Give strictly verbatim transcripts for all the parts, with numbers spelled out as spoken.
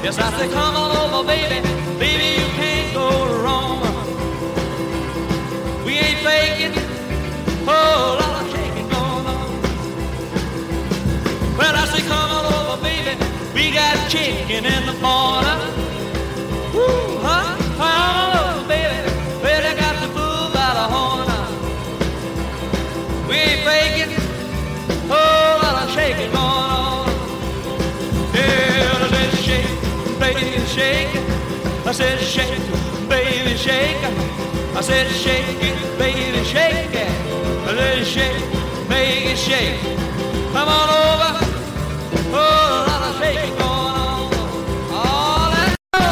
Yes, I say come on over, baby. Baby, you can't go wrong. We ain't faking. Oh, lot of shaking going on. Well, I say come on over, baby. We got chicken in the corner. Woo, huh? Come on over, baby. Well, I got the bull by the horn. We ain't faking. Oh, lot of shaking going on. Yeah, let's shake, baby, shake. I said shake, baby, shake. I said shake it, baby, shake it. Let's shake, baby, shake. Come on over. Oh, a lot of shaking going on. Oh, let's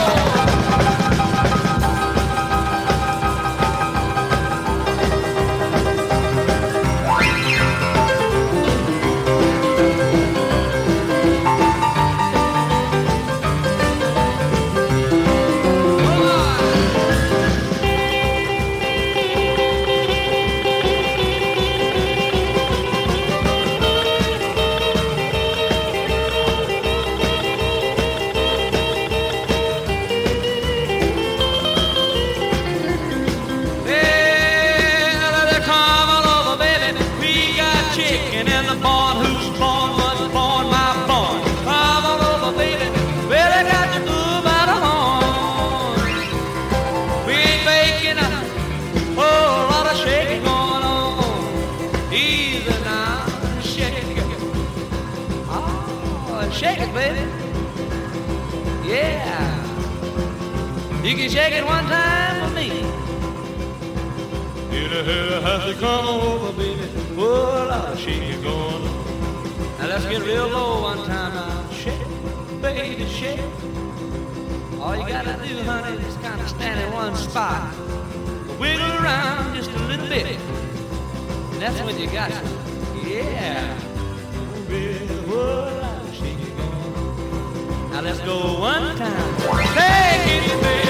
chicken in the barn, who's born was born, my born. Come on over, baby. Well, I got the bull by the horn. We ain't faking a whole lot of shaking going on. Easy now, shake it. Oh, shake it, baby. Yeah. You can shake it one time for me. You have to come over, baby. Oh, a lot of shaking going on. Now let's get real low one time now. Shake, baby, shake. All you gotta do, honey, is kind of stand in one spot. Wiggle around just a little bit. And that's when you got it. Yeah. Baby, oh, a lot of shaking going on. Now let's go one time. Take it, baby.